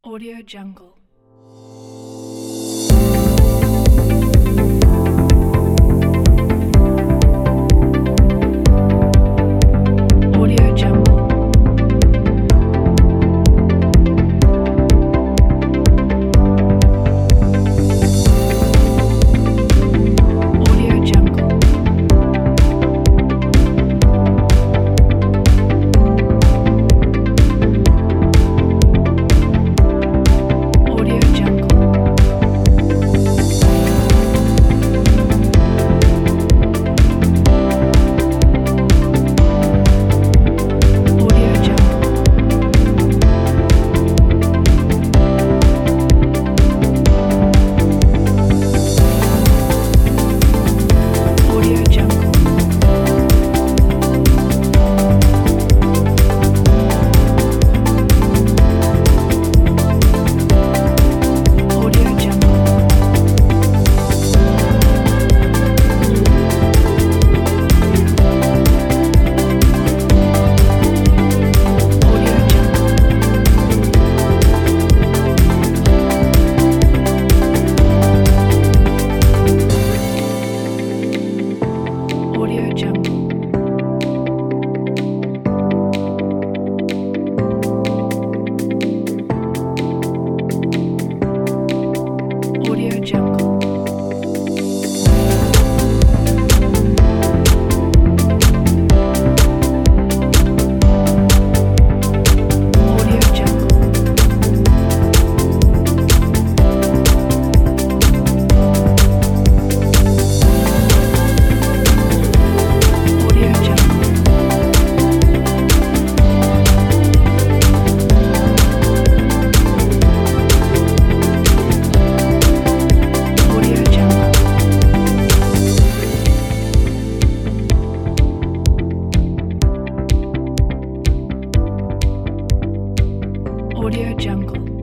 Audio Jungle. Audio Jungle. Audio Jungle. Audio Jungle. Audio Jungle. Audio Jungle. Audio Jungle. Audio Jungle. Audio Jungle. Audio Jungle. Audio Jungle. Audio Jungle. Audio Jungle. Audio Jungle.